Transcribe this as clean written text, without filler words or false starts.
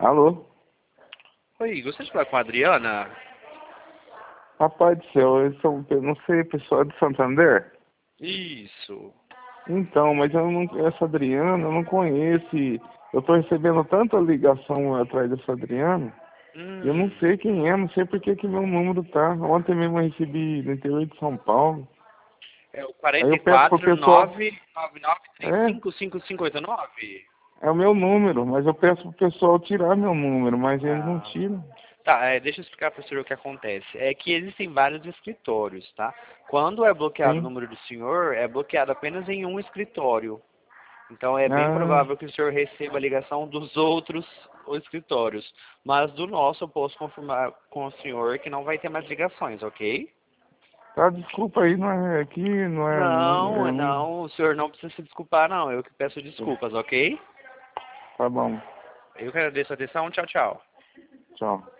Alô? Oi, gostaria de falar com a Adriana? Rapaz do céu, eu não sei, pessoal de Santander? Isso. Então, mas eu não, essa Adriana eu não conheço. Eu tô recebendo tanta ligação atrás dessa Adriana, eu não Hum, sei quem é, não sei por que que meu número tá. Ontem mesmo eu recebi no interior de São Paulo. é o Aí eu peço pro pessoal, 44999355589. é, é o meu número, mas eu peço pro pessoal tirar meu número, mas eles não Ah, tiram. tá, deixa eu explicar para o senhor o que acontece. É que existem vários escritórios, tá? Quando é bloqueado o Sim. número do senhor, é bloqueado apenas em um escritório. Então é bem Ah, provável que o senhor receba a ligação dos outros escritórios. Mas do nosso eu posso confirmar com o senhor que não vai ter mais ligações, ok? tá, desculpa aí, não é aqui, não é, Não, não, não, o senhor não precisa se desculpar, não. Eu que peço desculpas, ok? tá bom, Eu que agradeço a atenção. Tchau, tchau. tchau.